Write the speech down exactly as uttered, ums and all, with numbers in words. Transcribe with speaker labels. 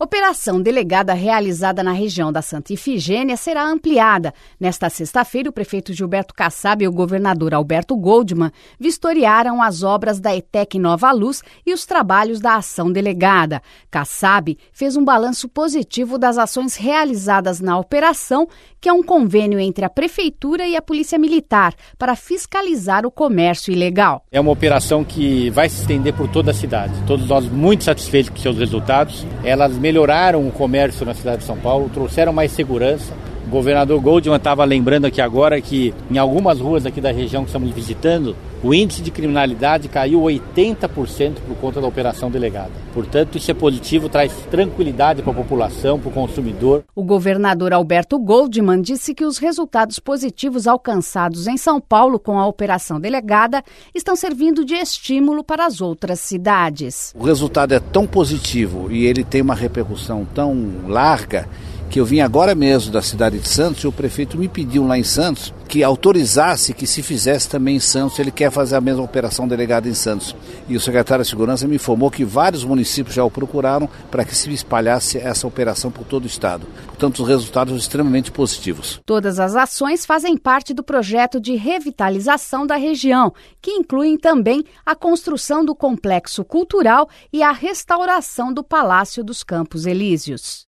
Speaker 1: Operação delegada realizada na região da Santa Ifigênia será ampliada. Nesta sexta-feira, o prefeito Gilberto Kassab e o governador Alberto Goldman vistoriaram as obras da ETEC Nova Luz e os trabalhos da ação delegada. Kassab fez um balanço positivo das ações realizadas na operação, que é um convênio entre a prefeitura e a Polícia Militar para fiscalizar o comércio ilegal.
Speaker 2: É uma operação que vai se estender por toda a cidade. Todos nós muito satisfeitos com seus resultados. Elas melhoraram o comércio na cidade de São Paulo, trouxeram mais segurança. O governador Goldman estava lembrando aqui agora que em algumas ruas aqui da região que estamos visitando, o índice de criminalidade caiu oitenta por cento por conta da operação delegada. Portanto, isso é positivo, traz tranquilidade para a população, para o consumidor.
Speaker 1: O governador Alberto Goldman disse que os resultados positivos alcançados em São Paulo com a operação delegada estão servindo de estímulo para as outras cidades.
Speaker 3: O resultado é tão positivo e ele tem uma repercussão tão larga que eu vim agora mesmo da cidade de Santos e o prefeito me pediu lá em Santos que autorizasse que se fizesse também em Santos. Ele quer fazer a mesma operação delegada em Santos. E o secretário de Segurança me informou que vários municípios já o procuraram para que se espalhasse essa operação por todo o estado. Portanto, os resultados são extremamente positivos.
Speaker 1: Todas as ações fazem parte do projeto de revitalização da região, que incluem também a construção do complexo cultural e a restauração do Palácio dos Campos Elíseos.